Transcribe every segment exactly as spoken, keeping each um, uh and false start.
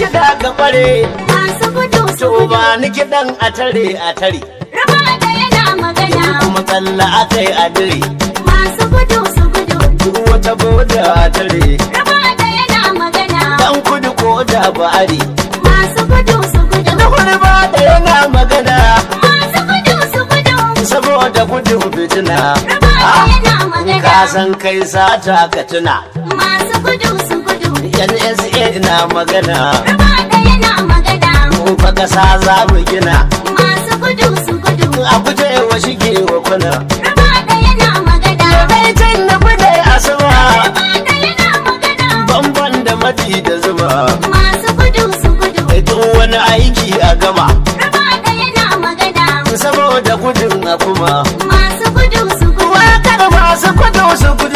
kiɗa ga bare masu gudu su to gudu. ba ni kiɗan a tare a tare Raba da yana magana kuma tsalla akai a dire masu gudu su gudu. duk wata boda a tare Raba da yana magana dan kudu ko da bari masu gudu su gudu. da wani ba da yana magana Masu gudu su gudu. saboda gudun fitina Raba da yana magana ka san kai sata ka tuna masu gudu su gudu. N S A na magana Raba da yana magana mu fa kasa za mu gina masu gudu su gudu. a guje wa shige wa kuna Raba da yana magana dai can da bude a sama Raba da yana magana bamban da mati da zuma masu gudu su gudu. duk wani aiki a gama Raba da yana magana saboda gudun a kuma masu gudu su gudu. wakar masu gudu su gudu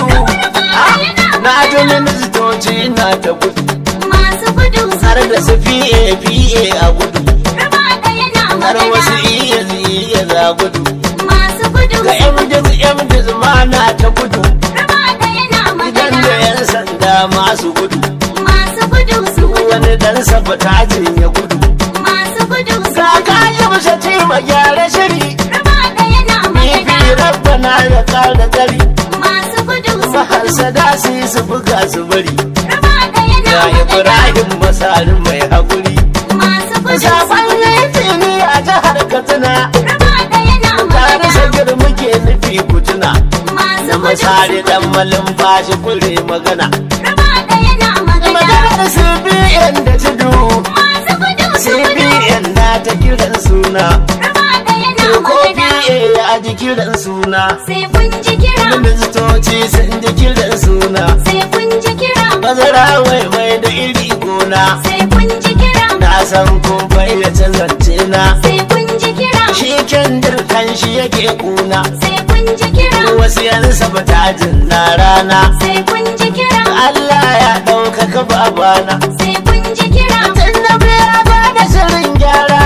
na ji ministoci na ta gudu Masu gudu su har gudu. da su fiye fiye a gudu Raba da yana har wasu magana iya iya za gudu masu gudu ga su gudu. mdiz mdiz ma na ta gudu Raba da yana idan da magana yan sanda masu gudu masu gudu su gudu. wani dan sabotajin ya gudu Masu gudu su ga gudu. kayi mace ce ma gyara shiri Raba da yana bibi magana rabbana ya kara gari masu gudu su gudu. maharsada su yi su buga su bari Raba da yana ga magana ibrahim masarin mai haƙuri masu gudu su zaben gudu. laifi ne a jihar katsina Raba da yana tare magana sagir muke nufi kutuna masu na gudu masari su dan gudu. malin bashi kure magana Raba da yana magana maganar C B N da tudu masu gudu C su B gudu. N na ta kiran suna Raba da yana ko P magana A ya ji kiran suna sai kun ji kira ministoci sun ji kiran suna sai kun ji kira bazara wai mai da iri gona sai kun ji kira na san kun fayyace zance na sai kun ji kira shi kendir kan shi yake kuna sai kun ji kira wasu yan sabotajin na rana sai kun ji kira Allah ya ɗaukaka babana sai kun ji kira tun da ya ba da shirin gyara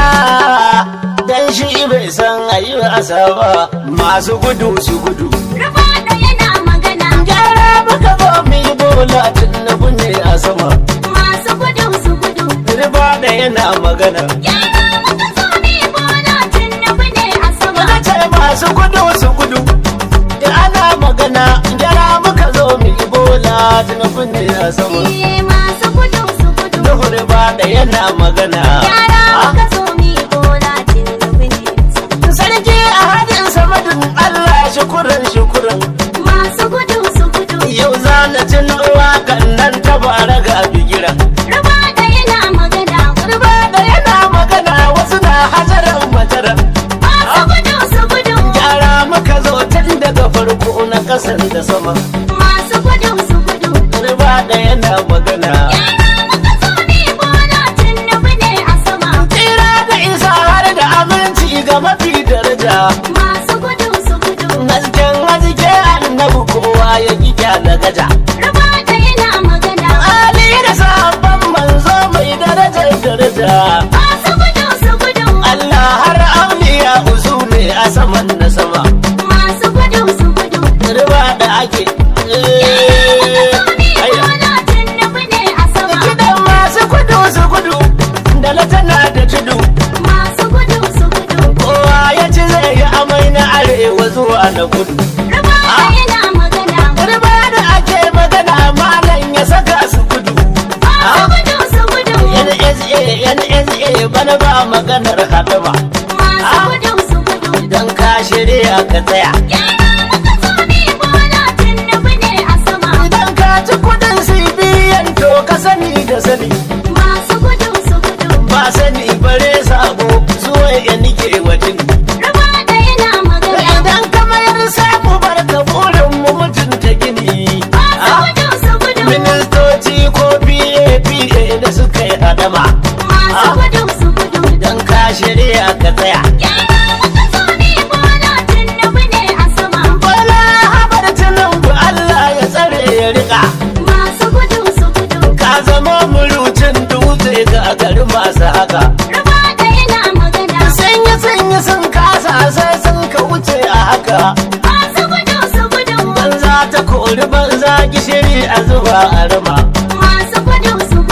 dan shi bai san ayi asaba masu gudu su gudu Raba da yana magana gyara muka zo mu yi bola tun da ne a sama masu gudu su gudu. riba da yana magana Yara muka zo ne bola tun nufi ne a sama muka ce masu gudu su gudu da ana magana gyara muka zo mu yi bola tun da ne a sama Iye masu gudu su gudu. duhu riba da yana magana Yara muka zo ne bola tun nufi ne a sama sarki a hadin samadin Allah shukuran shukuran masu gudu su gudu. yau za na cin wakan nan ta bara ga bigira Raba da yana magana riba da yana magana wasu na hajaran matara masu gudu su gudu. gyara muka zo tun daga farko na kasan da sama Masu gudu su gudu. riba da yana magana Yara muka zo ne bola tun nufi ne a sama tsira da isa har da aminci ga mafi daraja masu gudu su gudu. hasken haske annabi kowa ya kika da gaja Raba da yana magana ali da sabon manzo mai darajar daraja masu gudu su gudu. Allah har auliya uzu ne a saman na sama Masu gudu su gudu. riba da ake Bola tun nufi ne a sama kidan masu gudu su gudu da na tana da tudu masu gudu su gudu. kowa ya ci zai yi amai na arewa zuwa na kudu Raba da yana magana riba da ake magana malam ya saka su gudu masu gudu su gudu. N S A N S A bana ba maganar hadama Masu gudu su gudu. idan ka shirya ka tsaya Yara muka zo ne bola tun nufi ne a sama idan ka ci kudin C B N to ka sani da sani masu gudu su gudu. ba sani bare sabo zuwa ya nike wajen Raba da yana magana idan ka mayar samu barka burin mu mutunta gini masu gudu su gudu. ministoci ko P A P A da suka yi hadama Masu gudu su gudu. idan ka shirya ka tsaya Yara muka zo ne bola tun nufi ne a sama bala habar tunan ku Allah ya tsare ya rika masu gudu su gudu. ka zama murucin dutse ga garin masu haka Raba da yana magana sanya sanya sun kasa sai sun ka wuce a haka masu gudu su gudu. banza ta kori banza gishiri a zuba a rama Masu gudu su gudu.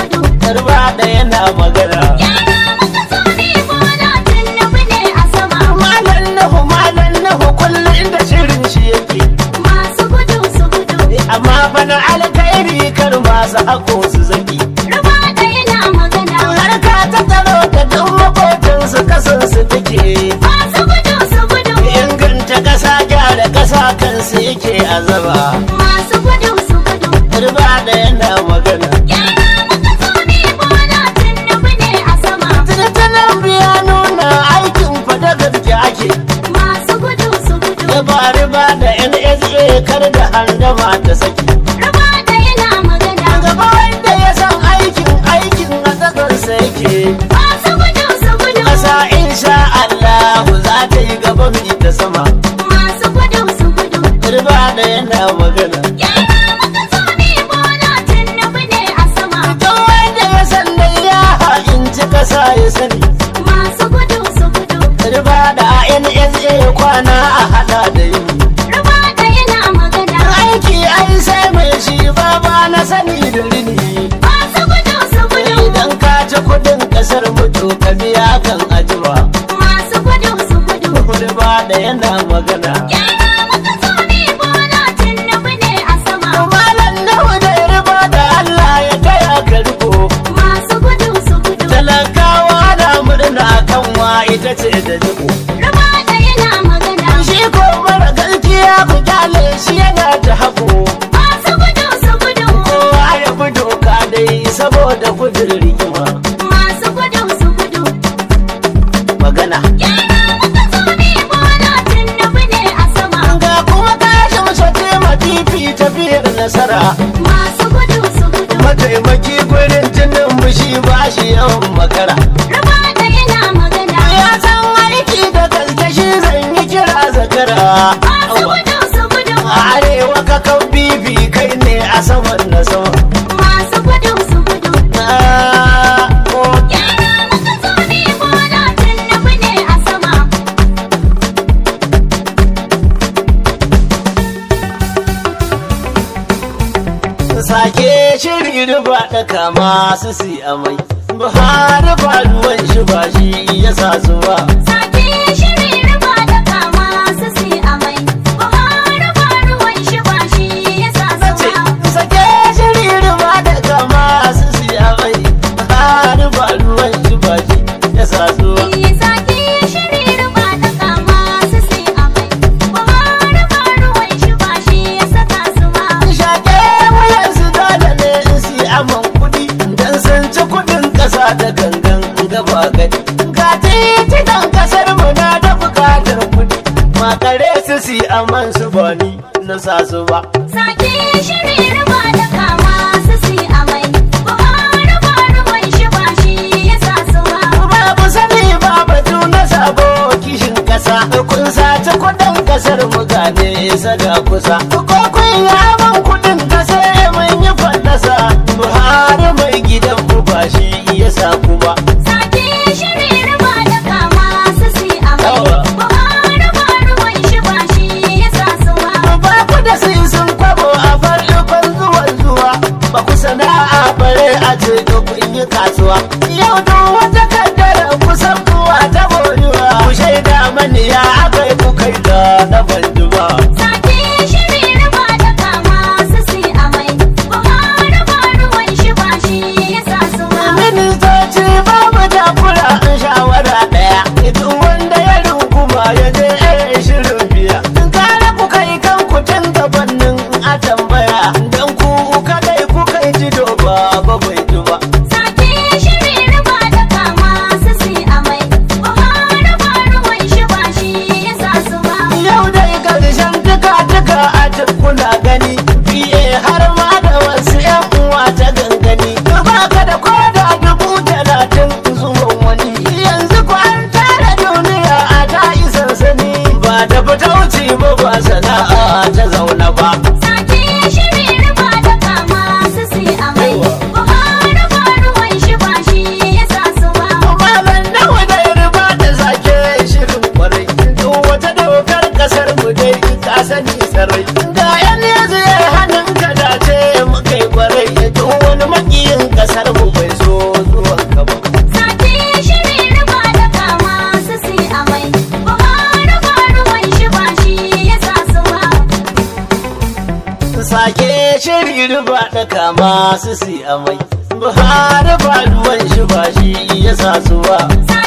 Garba da yana magana. Gyara muka zo ne Bola Tinubu ne a sama. Malam Nuhu Malam Nuhu kullum inda shirin shi yake. Masu gudu su gudu. Amma bana alkhairi kar masu hako su zaki. Ruba da yana magana. Harka ta tsaro da duk makotansu kasansu take. Masu gudu su gudu. Inganta ƙasa gyara ƙasa kansu yake azaba. Masu gudu su gudu. Garba da yana magana. Gyara muka zo ne Bola Tinubu ne a sama. Tattalin biya nuna aikin fada gaske ake. Masu gudu su gudu. Riba riba da N S A kar da handama ta saki. Ruba da yana magana. Gaba wanda ya san aikin aikin a tsakarsa yake. Masu gudu su gudu. Ƙasa insha Allahu za ta yi gaba mai ta sama. Masu gudu su gudu. Riba da yana magana. Gyara muka zo ne Bola Tinubu ne a sama. Duk wanda ya san da ya ha'inci ƙasa ya sani. Masu gudu su gudu. Riba da N S A kwana a hada da yini. Ruba da yana magana. Aiki ai sai mai shi ba ba na sani da rini. Masu gudu su gudu. Idan ka ci kudin kasar mutu ka biya kan ajiwa. Masu gudu su gudu. Riba da yana magana. Gyara muka zo ne Bola Tinubu ne a sama. Malam Nuhu da riba da Allah ya taya ka riko. Masu gudu su gudu. Talakawa na murna kanwa ita ce da jiko. Ruba da yana magana. Shi ko mara gaskiya ku kyale shi yana ta hako. Masu gudu su gudu. Kowa ya bi doka dai saboda gudun rigima. Masu gudu su gudu. Magana. Gyara muka zo ne Bola Tinubu ne a sama. Ga kuma tashin shace mafifi tafiyar nasara. Masu gudu su gudu. Mataimaki gurin tunan bushi ba shi yawan makara. Ruba da yana magana. Ya san aiki da gaske shi zan yi kira zakara. Masu gudu su gudu. A arewa ka kan bibi kai ne a saman na sama. Masu gudu su gudu. Ah, oh. Gyara muka zo ne Bola Tinubu ne a sama. Sake shiri riba da kama su si amai. Buhari ba ruwan shi ba shi ya sa su ba. Sake shiri ruba da kama su si amai. Buhari ba ruwan shi ba shi ya sa Nace, suwa. sake shiri riba da kama su si amai. Buhari ba ruwan shi ba shi ya sa su ba. Sake shiri ruba da kama su si amai. Buhari ba ruwan shi ba shi ya saka suwa. Shake wuyan su dole ne in si aman kuɗi. Dan sun ci kuɗin ƙasa da gangan gaba gadi. Ga titinan ƙasar mu na da buƙatar kuɗi. Makare su si aman su ba ni na sa su ba. Sake shiri ruba da kama su si amai. Buhari ba ruwan shi ba shi ya sa suwa. Babu sani ba batu na sabo kishin ƙasa. Kun sace kuɗin ƙasar mu gane sada kusa. Ko kun yi aman kuɗin ƙasa mun yi fallasa. Buhari mai gidan mu ba shi ya sa ku ba. Sake shiri ruba da kama su si amai. Yawa. Buhari ba ruwan shi ba shi ya sa suwa. Ba ku da sai sun kwabo a farkon zuwan zuwa. Ba ku sana'a bare a ce da kun yi kasuwa. Yau duk wata kaddara kusan kuwa ta boyuwa. Ku shaida mani ya aka yi ku kai da na banjuma. Sake shiri ruba da kama su si ke shiri riba da kama su si amai Buhari ba ruwan shi ba shi ya sa su ba